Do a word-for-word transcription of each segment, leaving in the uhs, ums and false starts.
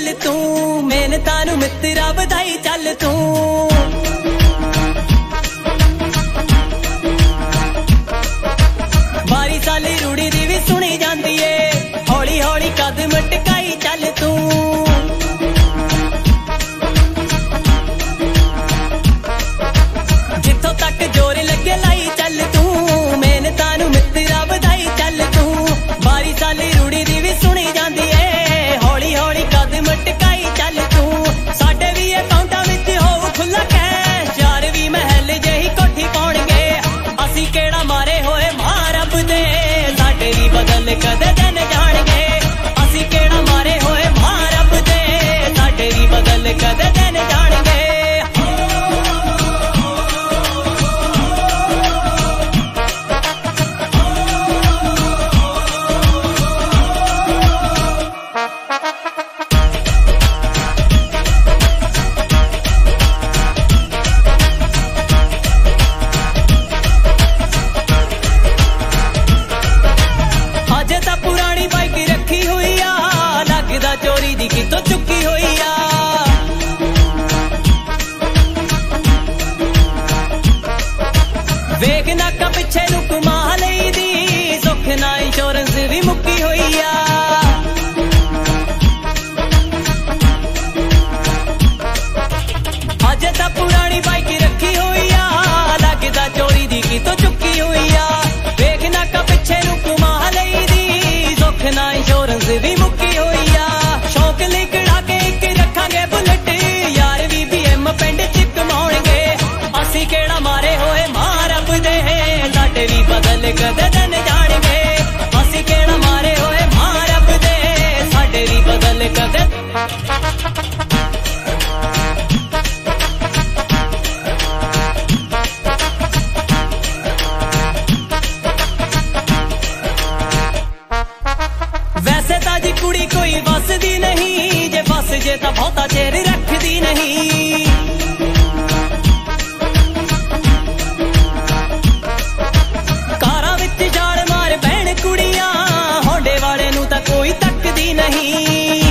चल तू, मेहनतां नूं मित्तरा वधाई चल तू। बारी साली रूड़ी दी भी सुनी जांदी ए, हौली हौली कदम टिकाई चल तू। जिथों तक जोर लगे लाई चल तू, मेहनतां नूं मित्तरा वधाई चल तू। बारी साली रूड़ी दी भी सुनी जांदी ए, हौली हौली कदम टिकाई चल तू। साडे भी अकाउंटां विच होऊ खुला कैश, यार भी महल जही कोठी पाउणगे, असीं किहड़ा मारे होए मां रब दे, साडे भी बदल कदे दिन जाणगे। असीं किहड़ा मारे होए मां रब दे, साडे भी बदल कदे दिन जाणगे। चोरी दी कितों चुकी हुई आ, वेख नाका पिछे नूं घुमा लई दी, सुख ना इंश्योरेंस भी मुक्की हुई आ। अजे तां पुरानी बाइक रखी हुई आ, लगदा चोरी दी कितों चुकी हुई आ। वेख नाका पिछे नूं घुमा लई दी, सुख ना इंश्योरेंस भी मुक्की हुई आ। शौक लिकड़ा के एक रखांगे बुलेट, यार भी बी एम पिंड च कमाउणगे, असीं किहड़ा मारे होए मां रब दे, साडे भी बदल कदे दिन जाणगे। असीं किहड़ा मारे होए मां रब दे, साडे भी बदल कदे। वैसे तां जी कुड़ी कोई वसदी नहीं, जे फस जे तां बहुता चेर रखदी नहीं। कारां विच जाड़ मार बैण कुड़ियां, होंडे वाले नूं तां कोई तकदी नहीं।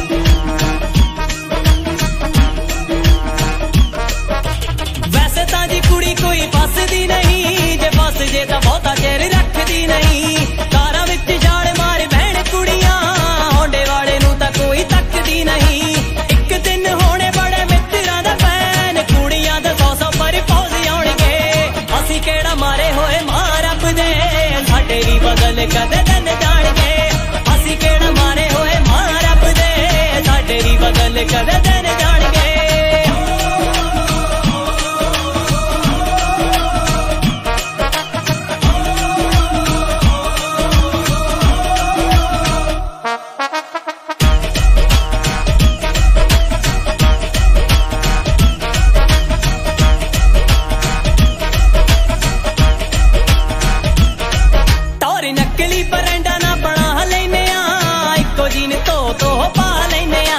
वैसे तां जी कुड़ी कोई फसदी नहीं, जे फस जे तां बहुता चेर रखदी नहीं। कारां विच जाड़ मार बैण कुड़ियां, होंडे वाले नूं तां कोई तकदी नहीं। एक दिन होने बड़े मित्तरां दा पैन, कुड़ियां दे सौ सौ पर पौज आउणगे, असीं किहड़ा मारे होए मां रब दे, साडे भी बदल कदे दिन जाणगे। असीं किहड़ा मारे होए मां रब दे, साडे भी बदल कदे दिन जाणगे। नकली बरंडा ना बना लेने आ, इको जीन तो तो पा लेने आ।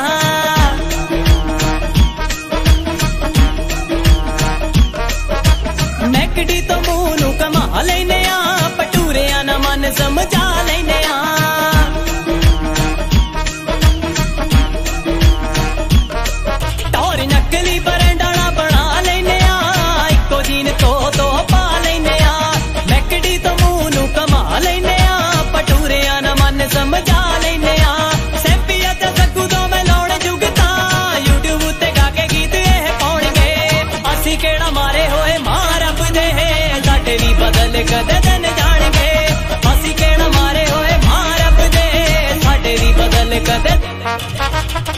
मैकडी तो मुंह नूं कमा लेने आ, पटूरिया ना मन समझा लेने आ। टोर नकली बरंडा ना बना लेने आ, इको जीन तो तो पा लेने आ। मैकडी तो मुंह नूं कमा लेने आ, पटूरिया ना मन समझा लेने आ। सैंपिया ते सग्गू तो मैं लाउण जुगता, यूट्यूब ते गा के गीत एह पाउणगे, असीं किहड़ा मारे होए मां रब दे, साडे भी बदल कदे दिन जाणगे। असीं किहड़ा मारे होए मां रब दे, साडे भी बदल कदे।